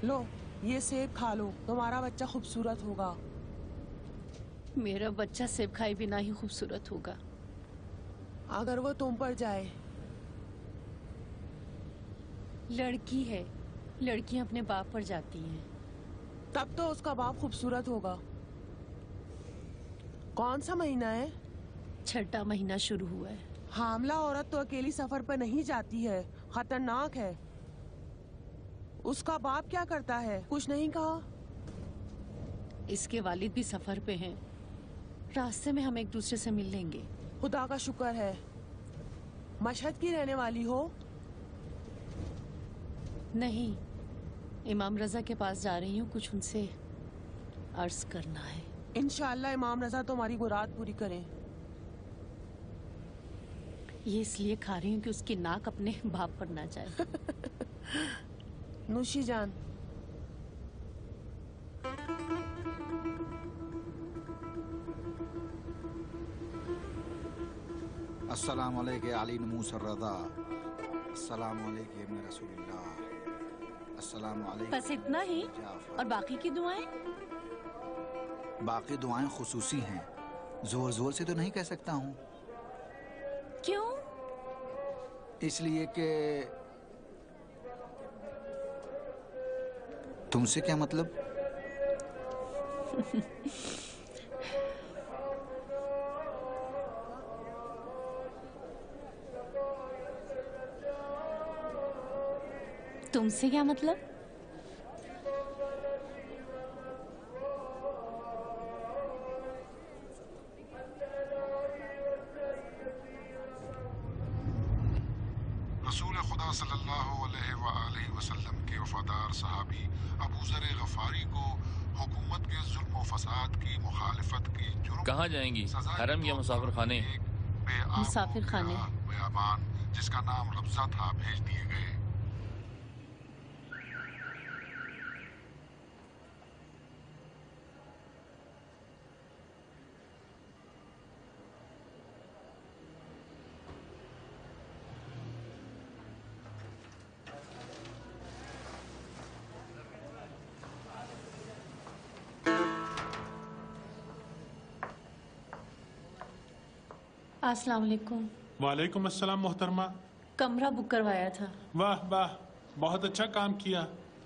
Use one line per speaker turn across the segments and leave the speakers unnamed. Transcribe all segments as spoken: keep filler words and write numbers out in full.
लो ये सेब खा लो, तुम्हारा बच्चा खूबसूरत होगा।
मेरा बच्चा सेब खाए बिना ही खूबसूरत होगा।
अगर वो तुम पर जाए।
लड़की है, लड़कियां अपने बाप पर जाती हैं।
तब तो उसका बाप खूबसूरत होगा। कौन सा महीना है?
छठा महीना शुरू हुआ है।
हामला औरत तो अकेली सफर पर नहीं जाती है, खतरनाक है। उसका बाप क्या करता है? कुछ नहीं कहा?
इसके वालिद भी सफर पे हैं। रास्ते में हम एक दूसरे से मिल लेंगे।
खुदा का शुक्र है। मशहद की रहने वाली हो?
नहीं, इमाम रजा के पास जा रही हूँ, कुछ उनसे अर्ज करना है।
इंशाअल्लाह इमाम रजा तुम्हारी मुराद पूरी करें।
ये इसलिए खा रही हूँ कि उसकी नाक अपने बाप पर ना जाए।
नूशी जान।
अस्सलाम वालेकुम अली मूसा रज़ा। अस्सलाम वालेकुम इब्न रसूलुल्लाह। अस्सलाम वालेकुम।
बस इतना ही? और बाकी की दुआएं?
बाकी दुआएं खुसूसी हैं, जोर जोर से तो नहीं कह सकता हूँ।
क्यों?
इसलिए कि तुमसे क्या मतलब?
तुमसे क्या मतलब?
रसूल खुदा सल्लल्लाहु अलैहि वआलैहि वसल्लम के वफादार सहाबी अबू ज़र गफारी को हुकूमत के जुल्म व फसाद की मुखालिफत की जुर्म।
कहाँ जाएंगी? हरम या मुसाफिर खाने?
मुसाफिर खाने।
बेआबान जिसका नाम रब्जा था भेज दिए गए।
अस्सलाम वालेकुम।
वालेकुम अस्सलाम मोहतरमा।
कमरा बुक करवाया था।
वाह वाह, बहुत अच्छा काम किया।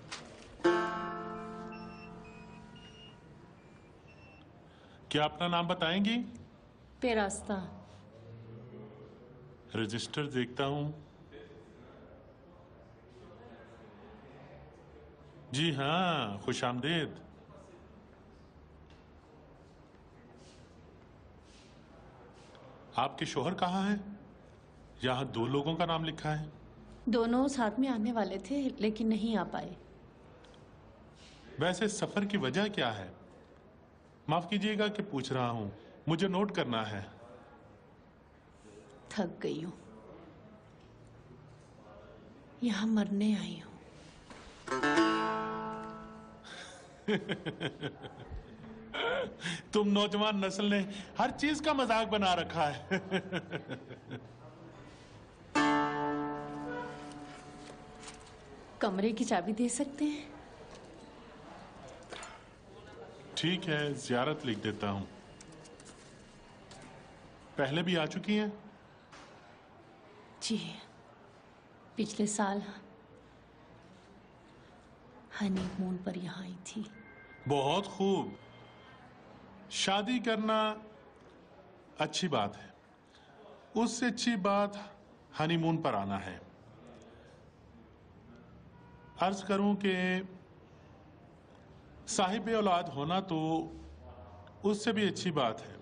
क्या अपना नाम बताएंगी?
पेरास्ता।
रजिस्टर देखता हूँ। जी हाँ, खुश आमदेद। आपके शोहर कहाँ हैं? यहाँ दो लोगों का नाम लिखा है।
दोनों साथ में आने वाले थे लेकिन नहीं आ पाए।
वैसे सफर की वजह क्या है? माफ कीजिएगा कि पूछ रहा हूँ, मुझे नोट करना है।
थक गई हूँ, यहाँ मरने आई हूँ।
तुम नौजवान नस्ल ने हर चीज का मजाक बना रखा है।
कमरे की चाबी दे सकते हैं?
ठीक है, ज़ियारत लिख देता हूं। पहले भी आ चुकी हैं?
जी, पिछले साल हनीमून पर यहाँ आई थी।
बहुत खूब। शादी करना अच्छी बात है, उससे अच्छी बात हनीमून पर आना है। अर्ज करूं कि साहिब औलाद होना तो उससे भी अच्छी बात है।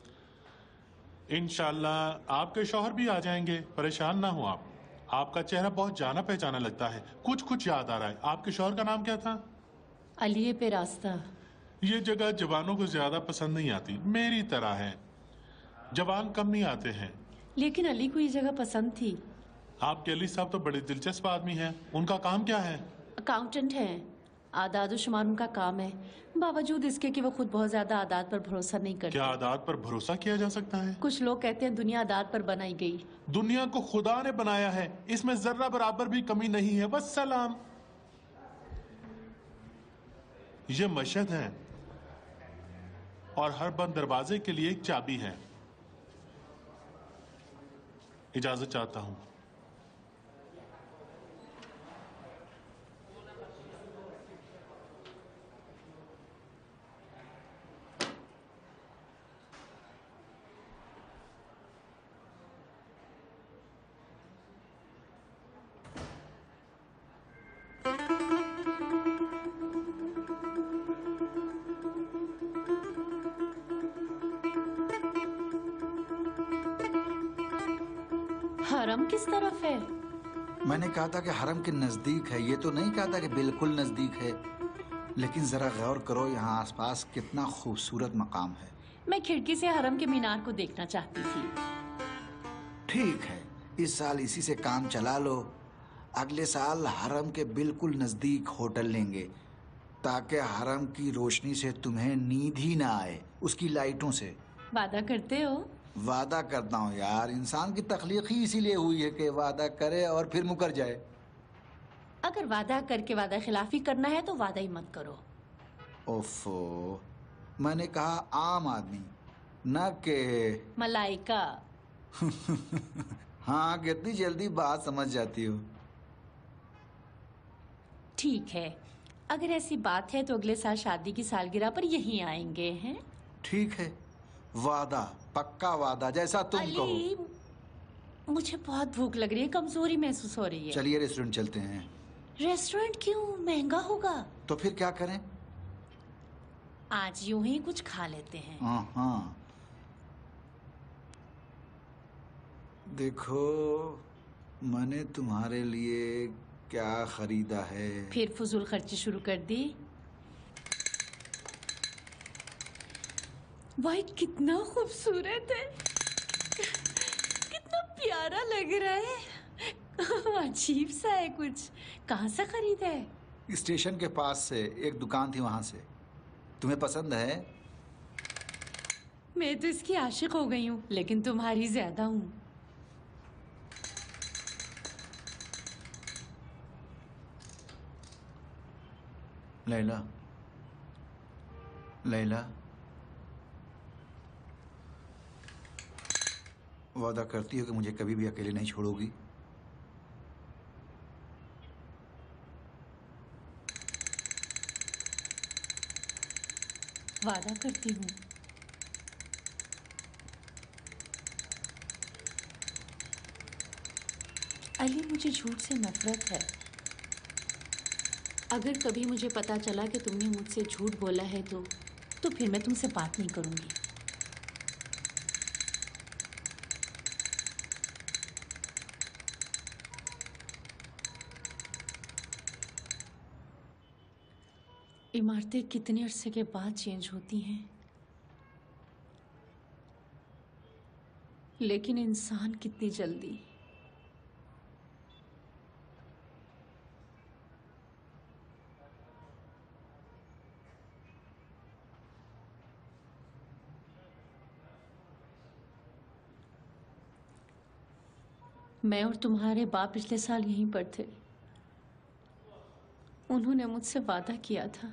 इंशाअल्लाह आपके शौहर भी आ जाएंगे, परेशान ना हो आप। आपका चेहरा बहुत जाना पहचाना लगता है, कुछ कुछ याद आ रहा है। आपके शौहर का नाम क्या था?
अली पेरास्ता।
ये जगह जवानों को ज्यादा पसंद नहीं आती, मेरी तरह है। जवान कम नहीं आते हैं।
लेकिन अली को ये जगह पसंद थी।
आपके अली साहब तो बड़े दिलचस्प आदमी हैं। उनका काम क्या है?
अकाउंटेंट हैं। आदाद शुमार उनका काम है, बावजूद इसके कि वो खुद बहुत ज्यादा आदात पर भरोसा नहीं करते।
क्या आदात पर भरोसा किया जा सकता है?
कुछ लोग कहते हैं दुनिया आदात पर बनाई गई।
दुनिया को खुदा ने बनाया है, इसमें जर्रा बराबर भी कमी नहीं है। बस सलाम। ये मशहद है और हर बंद दरवाजे के लिए एक चाबी है। इजाजत चाहता हूं।
हरम किस तरफ है?
मैंने कहा था कि हरम के नजदीक है, ये तो नहीं कहा था कि बिल्कुल नजदीक है। लेकिन जरा गौर करो यहाँ आसपास कितना खूबसूरत मकाम है।
मैं खिड़की से हरम के मीनार को देखना चाहती थी।
ठीक है, इस साल इसी से काम चला लो। अगले साल हरम के बिल्कुल नजदीक होटल लेंगे ताकि हरम की रोशनी से तुम्हें नींद ही ना आए, उसकी लाइटों से।
वादा करते हो?
वादा करता हूँ यार, इंसान की तख्लीक ही इसीलिए हुई है कि वादा करे और फिर मुकर जाए।
अगर वादा करके वादा खिलाफी करना है तो वादा ही मत करो।
ओफो, मैंने कहा आम आदमी, न के
मलाइका।
हाँ, कितनी जल्दी बात समझ जाती हो।
ठीक है, अगर ऐसी बात है तो अगले साल शादी की सालगिरह पर यहीं आएंगे हैं।
ठीक है, वादा, पक्का वादा, जैसा तुम
अली,
कहो।
मुझे बहुत भूख लग रही है, कमजोरी महसूस हो रही है।
चलिए रेस्टोरेंट चलते हैं।
रेस्टोरेंट क्यों? महंगा होगा।
तो फिर क्या करें?
आज यूं ही कुछ खा लेते हैं।
हाँ हाँ, देखो मैंने तुम्हारे लिए क्या खरीदा है।
फिर फजूल खर्ची शुरू कर दी। भाई कितना खूबसूरत है, कितना प्यारा लग रहा है। अजीब सा है कुछ। कहाँ से खरीदा है?
स्टेशन के पास से एक दुकान थी, वहां से। तुम्हें पसंद है?
मैं तो इसकी आशिक हो गई हूँ, लेकिन तुम्हारी ज्यादा हूँ।
लैला, लैला, वादा करती हो कि मुझे कभी भी अकेले नहीं छोड़ोगी?
वादा करती हूँ। अली, मुझे झूठ से नफरत है। अगर कभी मुझे पता चला कि तुमने मुझसे झूठ बोला है तो तो फिर मैं तुमसे बात नहीं करूंगी। इमारतें कितने अरसे के बाद चेंज होती हैं, लेकिन इंसान कितनी जल्दी। मैं और तुम्हारे बाप पिछले साल यहीं पर थे। उन्होंने मुझसे वादा किया था,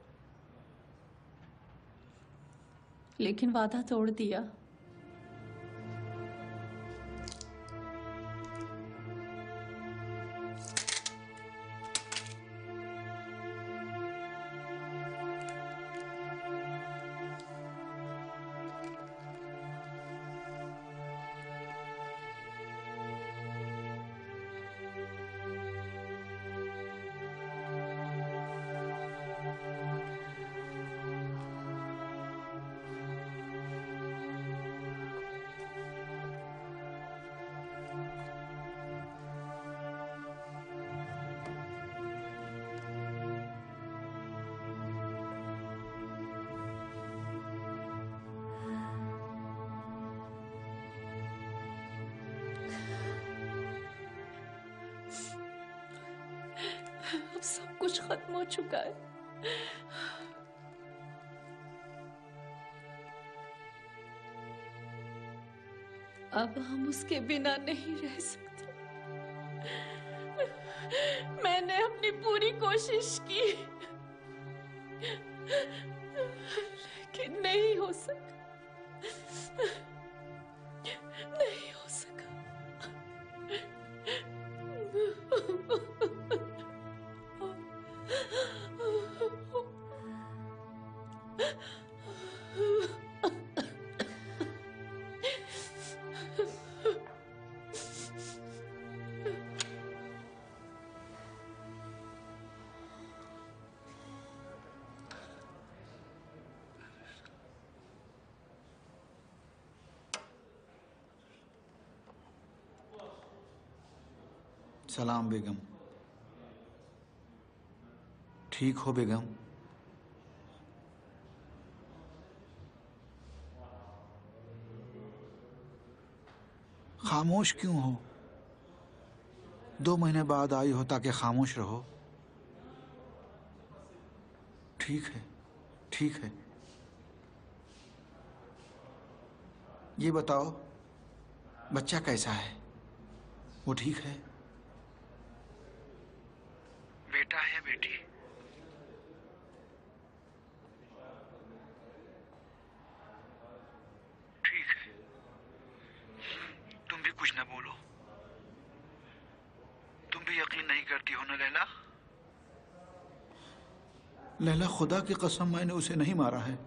लेकिन वादा तोड़ दिया। अब सब कुछ खत्म हो चुका है। अब हम उसके बिना नहीं रह सकते। मैंने अपनी पूरी कोशिश की, लेकिन नहीं हो सका, नहीं हो सका।
सलाम बेगम। ठीक हो बेगम? खामोश क्यों हो? दो महीने बाद आई हो ताकि खामोश रहो। ठीक है, ठीक है। ये बताओ, बच्चा कैसा है? वो ठीक है? बेटा है या बेटी? ठीक है। तुम भी कुछ ना बोलो। तुम भी यकीन नहीं करती हो ना लैला? लैला, खुदा की कसम मैंने उसे नहीं मारा है।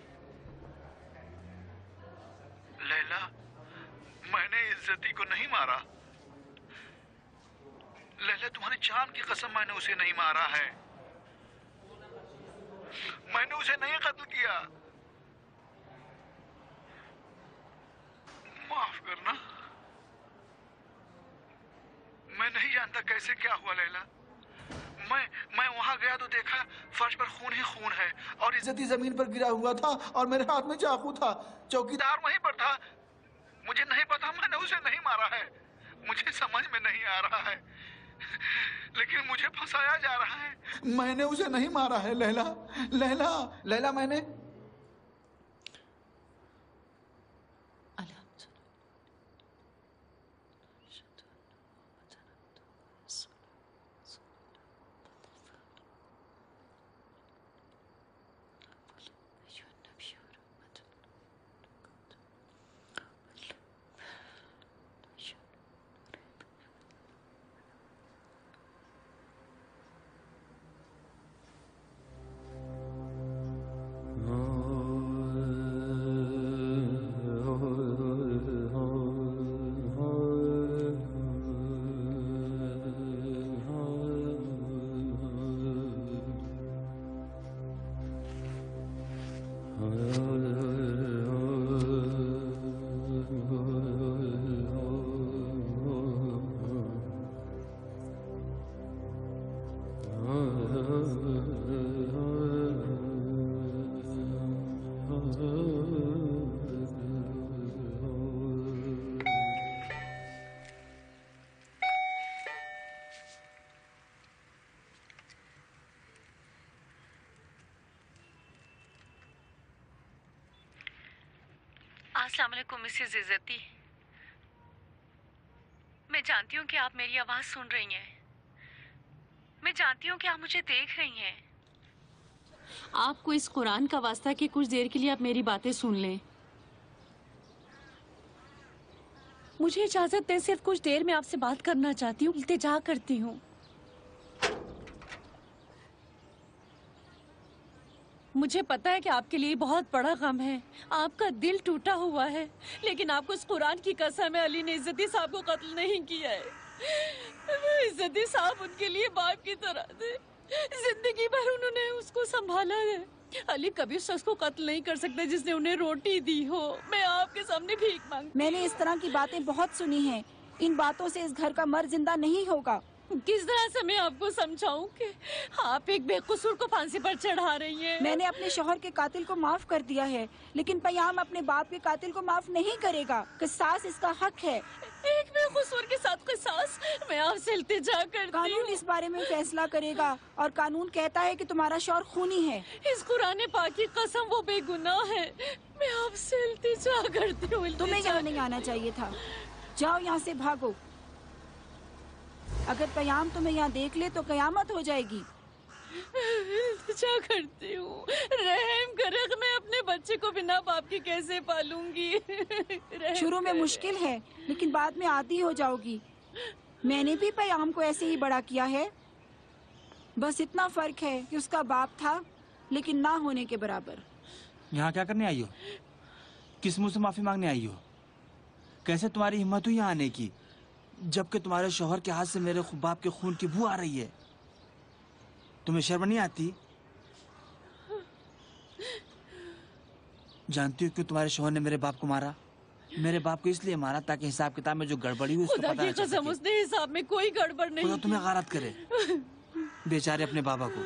लैला, मैंने इज्जती को नहीं मारा। लैला, तुम्हारी जान की कसम मैंने उसे नहीं मारा है। मैंने उसे नहीं कत्ल किया। माफ करना, मैं नहीं जानता कैसे क्या हुआ लैला। मैं मैं वहां गया तो देखा फर्श पर खून ही खून है और इज्जती जमीन पर गिरा हुआ था और मेरे हाथ में चाकू था। चौकीदार वहीं पर था। मुझे नहीं पता मैंने उसे नहीं मारा है। मुझे समझ में नहीं आ रहा है, लेकिन मुझे फंसाया जा रहा है। मैंने उसे नहीं मारा है लैला। लैला, लैला, मैंने
अस्सलाम वालेकुम मिसेस इज्जती। मैं जानती हूँ कि आप मेरी आवाज़ सुन रही हैं। मैं जानती हूँ कि आप मुझे देख रही हैं।
आपको इस कुरान का वास्ता कि कुछ देर के लिए आप मेरी बातें सुन लें। मुझे इजाजत दें, सिर्फ कुछ देर में आपसे बात करना चाहती हूँ। इल्तिजा करती हूँ। मुझे पता है कि आपके लिए बहुत बड़ा गम है, आपका दिल टूटा हुआ है, लेकिन आपको इस कुरान की कसम है, अली ने इज्जती साहब को कत्ल नहीं किया है। इज्जती साहब उनके लिए बाप की तरह थे। जिंदगी भर उन्होंने उसको संभाला है। अली कभी उस शख्स को कत्ल नहीं कर सकते जिसने उन्हें रोटी दी हो। मैं आपके सामने भीख मांगती।
मैंने इस तरह की बातें बहुत सुनी हैं। इन बातों से इस घर का मर्द जिंदा नहीं होगा।
किस तरह से मैं आपको समझाऊं कि आप एक बेकसूर को फांसी पर चढ़ा रही हैं?
मैंने अपने शौहर के कातिल को माफ कर दिया है, लेकिन पयाम अपने बाप के कातिल को माफ नहीं करेगा। किसास इसका हक है।
एक बेकसूर के साथ किसास? मैं आपसे इल्तिजा करती हूँ।
कानून इस बारे में फैसला करेगा और कानून कहता है कि तुम्हारा शौहर खूनी है।
इस कुरान पाक की कसम, वो बेगुनाह है। मैं आपसे इल्तिजा करती हूँ।
तुम्हें यहाँ नहीं आना चाहिए था। जाओ यहाँ से, भागो। अगर कयाम तुम्हें यहाँ देख ले तो कयामत हो जाएगी।
इल्तिजा करती हूँ, रहम करे, मैं अपने बच्चे को बिना बाप की कैसे पालूंगी?
शुरू में मुश्किल है, लेकिन बाद में आदी हो जाओगी। मैंने भी पयाम को ऐसे ही बड़ा किया है, बस इतना फर्क है कि उसका बाप था लेकिन ना होने के बराबर।
यहाँ क्या करने आई हो? किस मुंह से माफी मांगने आई हो? कैसे तुम्हारी हिम्मत हुई यहाँ आने की, जबकि तुम्हारे शौहर के हाथ से मेरे बाप के खून की बू आ रही है? तुम्हें शर्म नहीं आती? जानती हो क्यों तुम्हारे शौहर ने मेरे बाप को मारा? मेरे बाप को इसलिए मारा ताकि हिसाब किताब में जो गड़बड़ी हुई उसका पता न चल सके।
उसने हिसाब में कोई गड़बड़ नहीं
खुदा तुम्हें गारत करे, बेचारे अपने बाबा को।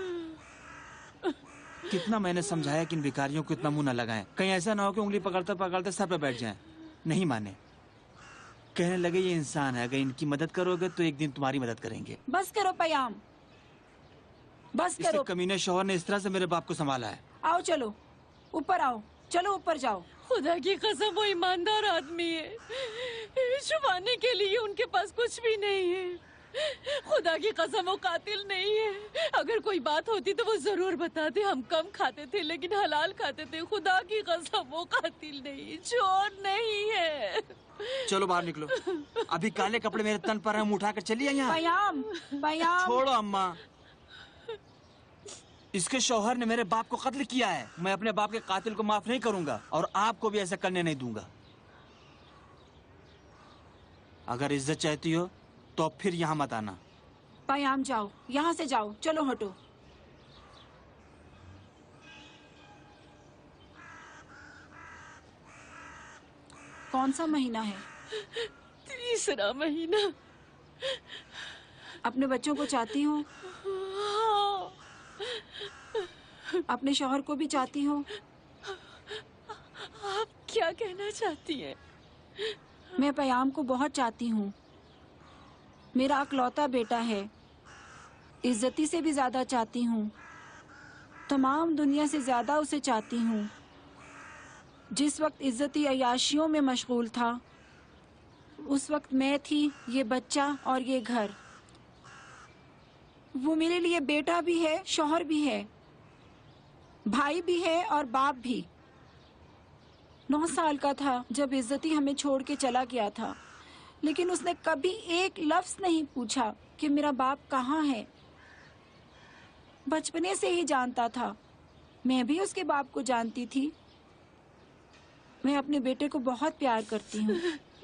कितना मैंने समझाया कि इन भिखारियों को इतना मुंह न लगाएं, कहीं ऐसा ना हो कि उंगली पकड़ते पकड़ते सर पे बैठ जाएं। नहीं माने, कहने लगे ये इंसान है, अगर इनकी मदद करोगे तो एक दिन तुम्हारी मदद करेंगे।
बस करो पयाम, बस करो।
कमीने शौहर ने इस तरह से मेरे बाप को संभाला है।
आओ चलो ऊपर आओ, चलो ऊपर जाओ।
खुदा की कसम वो ईमानदार आदमी है, छुपाने के लिए उनके पास कुछ भी नहीं है। खुदा की कसम वो कातिल नहीं है। अगर कोई बात होती तो वो जरूर बताते। हम कम खाते थे लेकिन हलाल खाते थे। खुदा की कसम वो कातिल नहीं, चोर नहीं है।
चलो बाहर निकलो, अभी काले कपड़े मेरे तन पर हैं, मुंह उठाकर चलिए यहाँ।
पयाम, पयाम।
छोड़ो अम्मा, इसके शौहर ने मेरे बाप को कत्ल किया है। मैं अपने बाप के कातिल को माफ नहीं करूंगा और आपको भी ऐसा करने नहीं दूंगा। अगर इज्जत चाहती हो तो फिर यहाँ मत आना।
पयाम जाओ, यहाँ से जाओ, चलो हटो। कौन सा महीना है?
तीसरा महीना।
अपने बच्चों को चाहती हो? अपने शौहर को भी चाहती हो?
आप क्या कहना चाहती हैं?
मैं पयाम को बहुत चाहती हूँ। मेरा अकलौता बेटा है, इज्जती से भी ज्यादा चाहती हूँ। तमाम दुनिया से ज्यादा उसे चाहती हूँ। जिस वक्त इज्जती अयाशियों में मशगूल था, उस वक्त मैं थी, ये बच्चा और ये घर। वो मेरे लिए बेटा भी है, शौहर भी है, भाई भी है और बाप भी। नौ साल का था जब इज्जती हमें छोड़ के चला गया था, लेकिन उसने कभी एक लफ्ज नहीं पूछा कि मेरा बाप कहाँ है। बचपने से ही जानता था, मैं भी उसके बाप को जानती थी। मैं अपने बेटे को बहुत प्यार करती हूँ।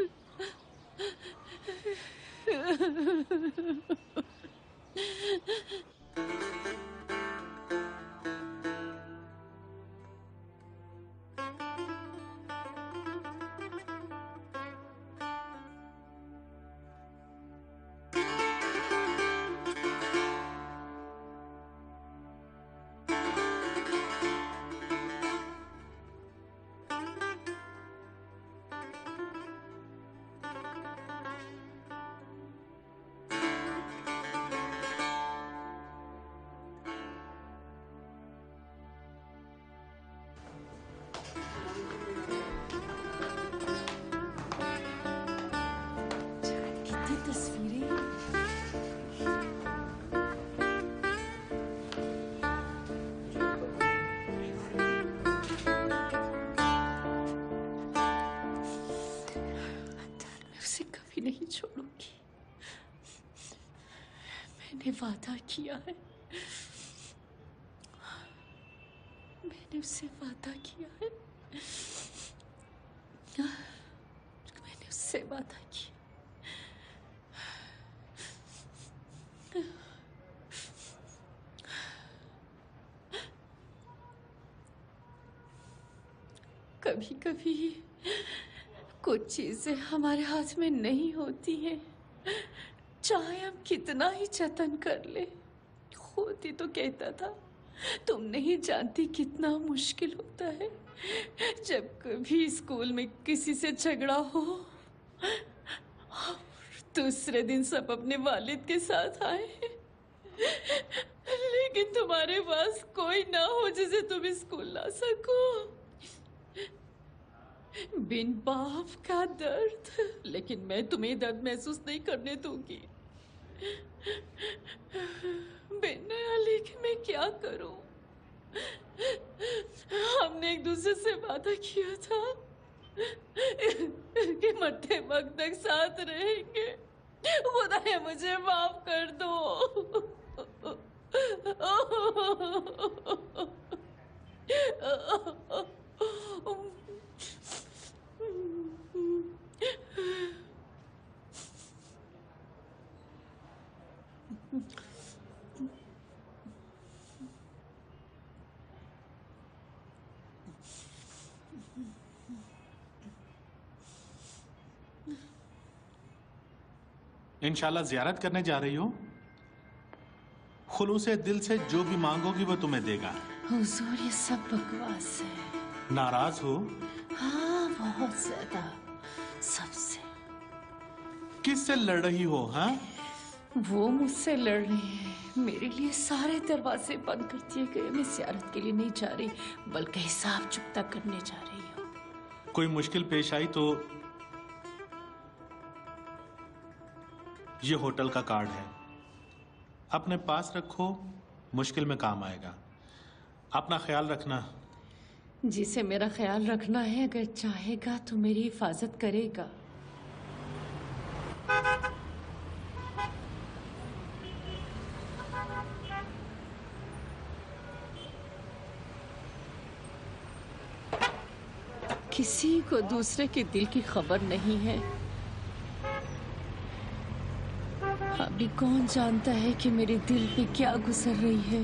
नहीं छोड़ूंगी। मैंने वादा किया है, मैंने उससे वादा किया है, मैंने उससे वादा किया। कभी कभी कुछ चीजें हमारे हाथ में नहीं होती हैं, चाहे हम कितना ही जतन कर ले। होती तो कहता था, तुम नहीं जानती कितना मुश्किल होता है जब कभी स्कूल में किसी से झगड़ा हो और दूसरे दिन सब अपने वालिद के साथ आए, लेकिन तुम्हारे पास कोई ना हो जिसे तुम स्कूल ला सको। बिन बाप का दर्द, लेकिन मैं तुम्हें दर्द महसूस नहीं करने दूंगी। बिना अली के मैं क्या करूं? हमने एक दूसरे से वादा किया था कि मरते वक्त तक साथ रहेंगे। खुदाया मुझे माफ कर दो।
इंशाल्लाह जियारत करने जा रही हो? खुलूसे दिल से जो भी मांगोगी वो तुम्हें देगा।
हुजूर ये सब बकवास है।
नाराज हो?
हाँ बहुत ज्यादा, सबसे।
किससे लड़ रही हो? हाँ,
वो मुझसे लड़ रही है। मेरे लिए सारे दरवाजे बंद कर दिए गए। मैं जियारत के लिए नहीं जा रही, बल्कि हिसाब चुकता करने जा रही हूँ।
कोई मुश्किल पेश आई तो ये होटल का कार्ड है, अपने पास रखो, मुश्किल में काम आएगा। अपना ख्याल रखना।
जिसे मेरा ख्याल रखना है, अगर चाहेगा तो मेरी हिफाजत करेगा। किसी को दूसरे के दिल की खबर नहीं है। अभी कौन जानता है कि मेरे दिल पे क्या गुजर रही है।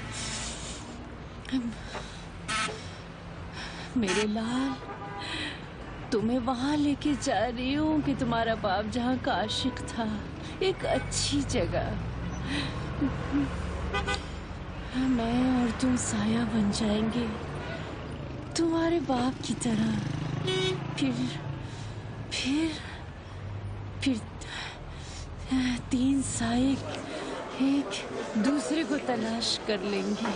मेरे लाल, तुम्हें वहां लेके जा रही हूँ कि तुम्हारा बाप जहाँ का आशिक था, एक अच्छी जगह। मैं और तुम साया बन जाएंगे, तुम्हारे बाप की तरह। फिर फिर फिर तीन साए एक दूसरे को तलाश कर लेंगे।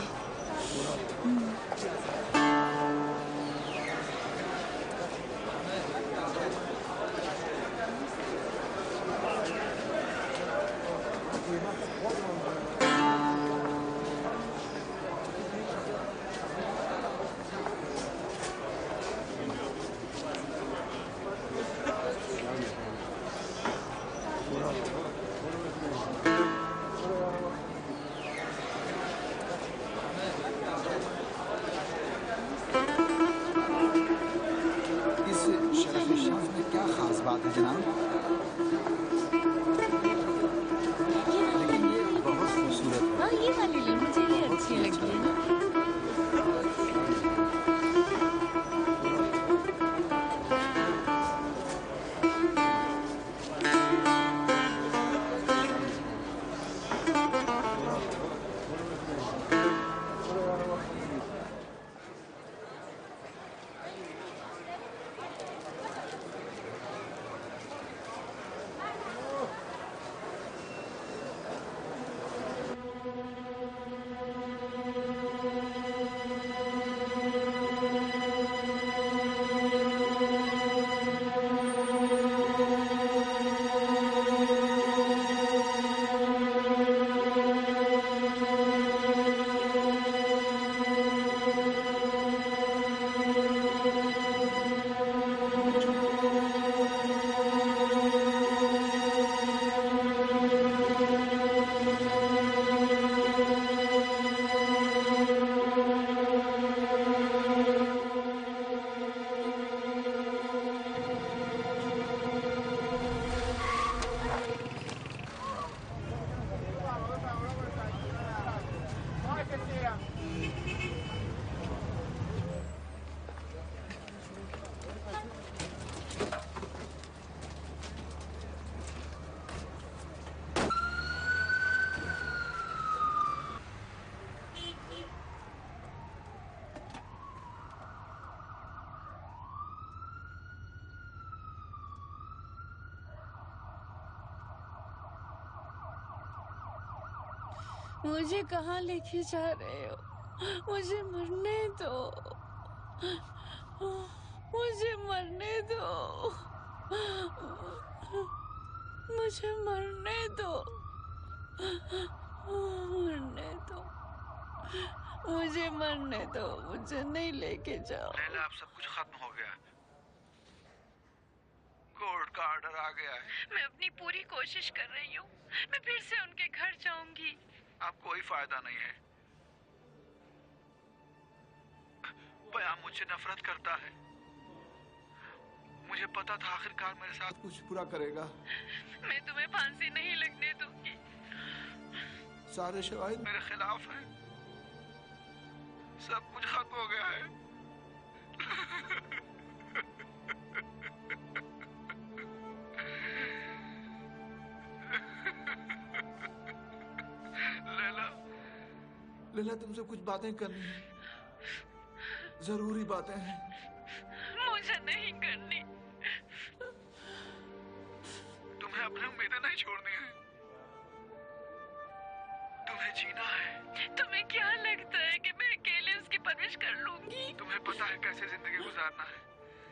मुझे कहाँ लेके जा रहे हो? मुझे मरने दो, मुझे मरने दो, मुझे मरने दो, मरने दो, मुझे मरने दो, मुझे नहीं लेके जाओ।
लैला, अब सब कुछ खत्म हो गया। कोर्ट का ऑर्डर आ गया है।
मैं अपनी पूरी कोशिश कर रही हूँ। मैं फिर से उनके घर जाऊंगी।
अब कोई फायदा नहीं है। बयान मुझसे नफरत करता है। मुझे पता था आखिरकार मेरे साथ कुछ बुरा करेगा।
मैं तुम्हें फांसी नहीं लगने दूंगी।
सारे शवाहिद मेरे खिलाफ हैं। सब कुछ खत्म हो गया है। लैला, लैला, तुमसे कुछ बातें करनी है। जरूरी बातें हैं।
मुझे नहीं करनी।
तुम्हें अपनी उम्मीदें नहीं छोड़नी है। तुम्हें जीना है।
तुम्हें क्या लगता है कि मैं अकेले उसकी परवरिश कर लूंगी?
तुम्हें पता है कैसे जिंदगी गुजारना है।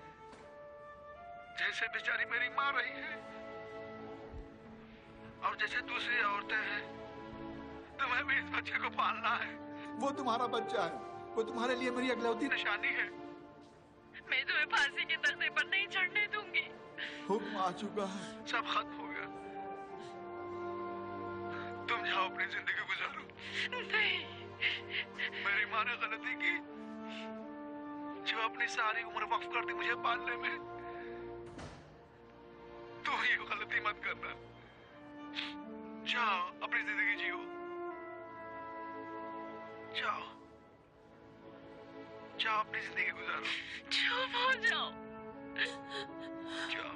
जैसे बेचारी मेरी माँ रही है और जैसे दूसरी औरतें हैं, तुम्हें भी इस बच्चे को पालना है। वो तुम्हारा बच्चा है। वो तुम्हारे लिए मेरी अगलौती निशानी है।
मैं तुम्हें फांसी के तख्ते पर नहीं चढ़ने दूंगी।
हुक्म आ चुका है। सब खत्म हो गया। तुम जाओ, अपनी जिंदगी गुजारो।
नहीं।
मेरी माँ ने गलती की जो अपनी सारी उम्र वक्फ कर दी मुझे पालने में। तुम ये गलती मत करना। जाओ, अपनी जिंदगी जियो। जाओ, जाओ, अपनी जिंदगी गुजारो।
चुप हो जाओ।
जाओ।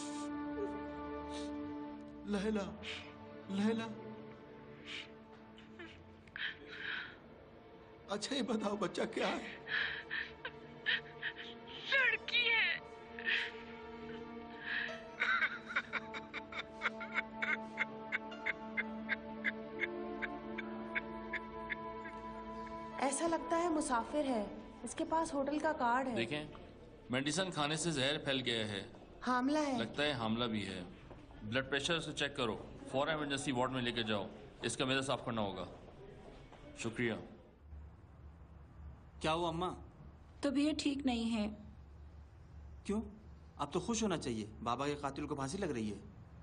लैला, लैला, अच्छा ये बताओ बच्चा क्या है?
लड़की है।
ऐसा लगता है मुसाफिर है। इसके पास होटल का कार्ड है।
देखें, मेडिसिन खाने से जहर फैल गया है।
हामला है।
लगता है हामला भी है। ब्लड प्रेशर से चेक करो। फौरन इमरजेंसी वार्ड में लेके जाओ। इसका मेजा साफ करना होगा। शुक्रिया।
क्या हुआ अम्मा?
तबीयत ठीक नहीं है।
क्यों? अब तो खुश होना चाहिए। बाबा के कातिल को फांसी लग रही है।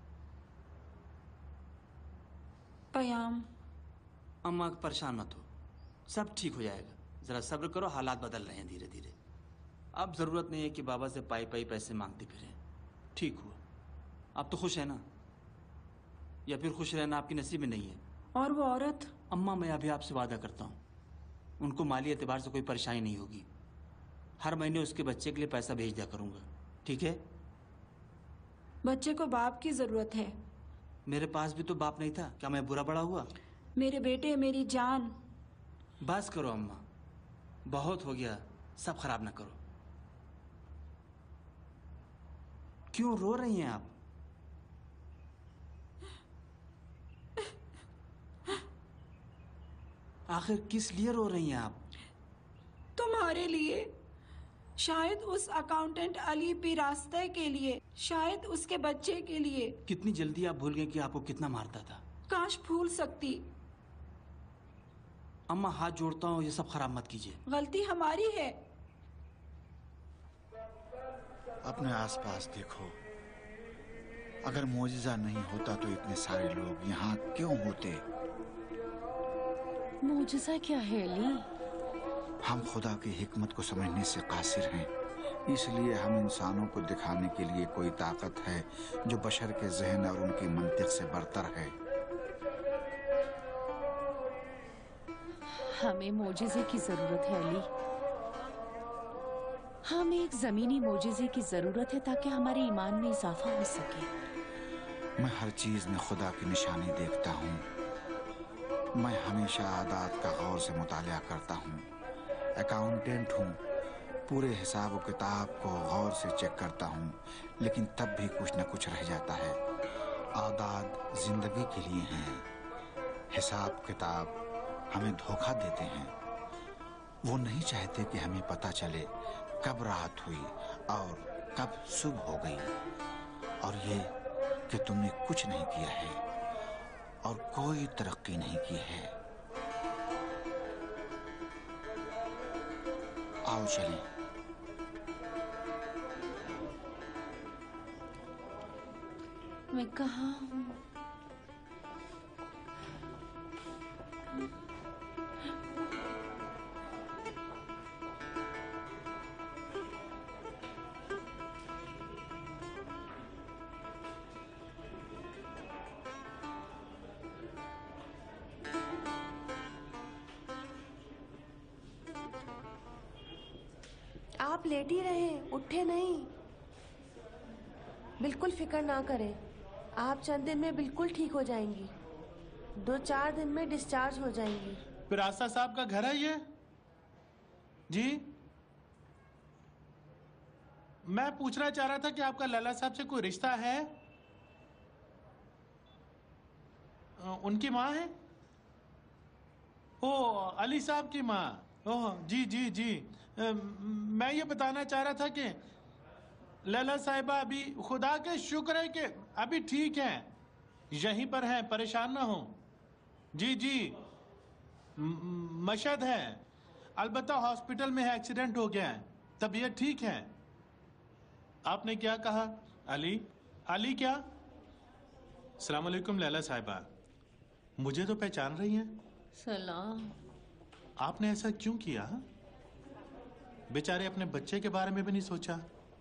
पयाम।
अम्मा परेशान मत हो, सब ठीक हो जाएगा। जरा सब्र करो, हालात बदल रहे हैं धीरे धीरे। अब जरूरत नहीं है कि बाबा से पाई पाई पैसे मांगते फिरें। ठीक हुआ। अब तो खुश है ना? या फिर खुश रहना आपकी नसीब में नहीं है?
और वो औरत?
अम्मा, मैं अभी आपसे वादा करता हूँ, उनको माली एतबार से कोई परेशानी नहीं होगी। हर महीने उसके बच्चे के लिए पैसा भेज दिया करूंगा। ठीक है?
बच्चे को बाप की जरूरत है।
मेरे पास भी तो बाप नहीं था। क्या मैं बुरा बड़ा हुआ?
मेरे बेटे, मेरी जान।
बस करो अम्मा, बहुत हो गया। सब खराब ना करो। क्यों रो रही हैं आप? आखिर किस लिए रो रही हैं आप?
तुम्हारे लिए। शायद उस अकाउंटेंट अली पिरास्ते के लिए, शायद उसके बच्चे के लिए।
कितनी जल्दी आप भूल गए कि आपको कितना मारता था।
काश भूल सकती।
अम्मा हाथ जोड़ता हूँ, ये सब खराब मत कीजिए।
गलती हमारी है।
अपने आसपास देखो। अगर मोजिजा नहीं होता तो इतने सारे लोग यहाँ क्यों होते?
मोजिजा क्या है अली?
हम खुदा की हिकमत को समझने से कासिर हैं। इसलिए हम इंसानों को दिखाने के लिए कोई ताकत है जो बशर के जहन और उनकी मंतिक से बरतर है।
हमें मोजिजे की जरूरत है अली। हमें एक जमीनी मोजिजे की जरूरत है ताकि हमारे ईमान में इजाफा हो सके।
मैं हर चीज में खुदा की निशानी देखता हूँ। मैं हमेशा आदात का गौर से मुतालिया करता हूँ। अकाउंटेंट हूँ, पूरे हिसाब किताब को गौर से चेक करता हूँ, लेकिन तब भी कुछ न कुछ रह जाता है। आदात जिंदगी के लिए हैं, हिसाब किताब हमें धोखा देते हैं। वो नहीं चाहते कि हमें पता चले कब रात हुई और कब सुबह हो गई, और ये कि तुमने कुछ नहीं किया है और कोई तरक्की नहीं की है। आओ चलें।
मैं कहाँ हूँ?
आप लेट ही रहे, उठे नहीं। बिल्कुल फिक्र ना करें, आप चंद दिन में बिल्कुल ठीक हो जाएंगी। दो चार दिन में डिस्चार्ज हो जाएंगी।
पिरासा साहब का घर है ये? जी, मैं पूछना चाह रहा था कि आपका लैला साहब से कोई रिश्ता है? अ, उनकी माँ है? ओ, अली साहब की माँ। ओह जी जी जी। अ, मैं ये बताना चाह रहा था कि लैला साहिबा अभी खुदा के शुक्र है कि अभी ठीक है, यहीं पर हैं, परेशान ना हो। जी जी, मशहद है, अलबत्ता हॉस्पिटल में है, एक्सीडेंट हो गया है, तबीयत ठीक है। आपने क्या कहा? अली? अली क्या? अस्सलाम वालेकुम लैला साहिबा, मुझे तो पहचान रही हैं?
सलाम।
आपने ऐसा क्यों किया? बेचारे अपने बच्चे के बारे में भी नहीं सोचा।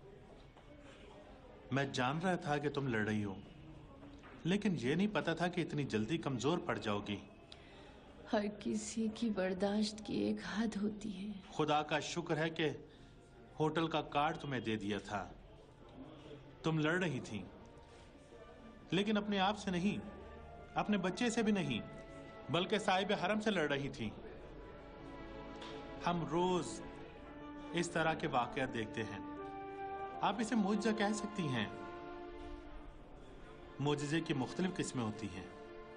मैं जान रहा था कि तुम लड़ रही हो, लेकिन ये नहीं पता था कि इतनी जल्दी कमजोर पड़ जाओगी।
हर किसी की बर्दाश्त की एक हद होती है।
खुदा का शुक्र है कि होटल का कार्ड तुम्हें दे दिया था। तुम लड़ रही थी, लेकिन अपने आप से नहीं, अपने बच्चे से भी नहीं, बल्कि साहिब हरम से लड़ रही थी। हम रोज इस तरह के वाकयात देखते हैं। आप इसे मुआजिजा कह सकती हैं। मुआजिजे की मुख्तलिफ किस्में होती हैं।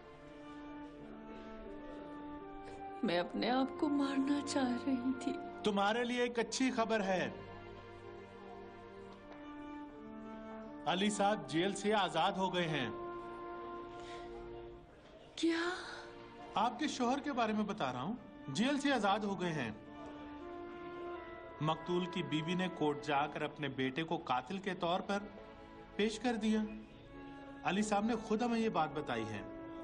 मैं अपने आप को मारना चाह रही थी।
तुम्हारे लिए एक अच्छी खबर है, अली साहब जेल से आजाद हो गए हैं।
क्या?
आपके शोहर के बारे में बता रहा हूं, जेल से आजाद हो गए हैं। मकतूल की बीवी ने कोर्ट जाकर अपने बेटे को कातिल के तौर पर पेश कर दिया। अली साहब ने खुद हमें ये बात बताई है।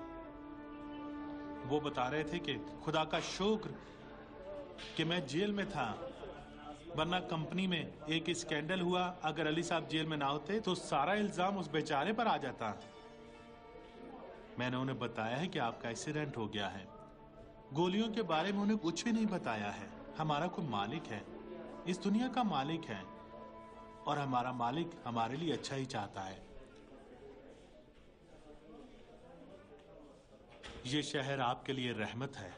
वो बता रहे थे कि खुदा का शुक्र कि मैं जेल में था, वरना कंपनी में एक स्कैंडल हुआ। अगर अली साहब जेल में ना होते तो सारा इल्जाम उस बेचारे पर आ जाता। मैंने उन्हें बताया है कि आपका एक्सीडेंट हो गया है। गोलियों के बारे में उन्हें कुछ भी नहीं बताया है। हमारा कोई मालिक है, इस दुनिया का मालिक है, और हमारा मालिक हमारे लिए अच्छा ही चाहता है। ये शहर आपके लिए रहमत है।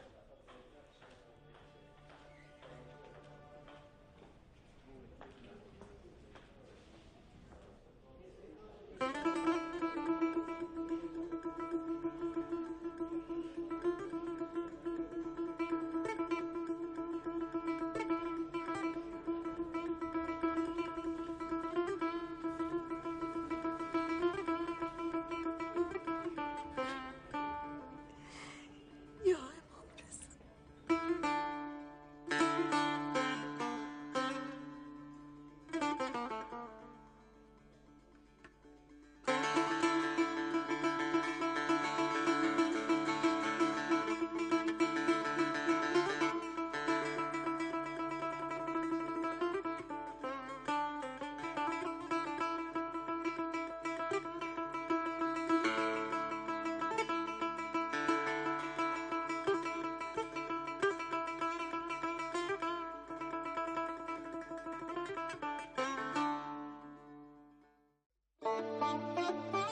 Thank you.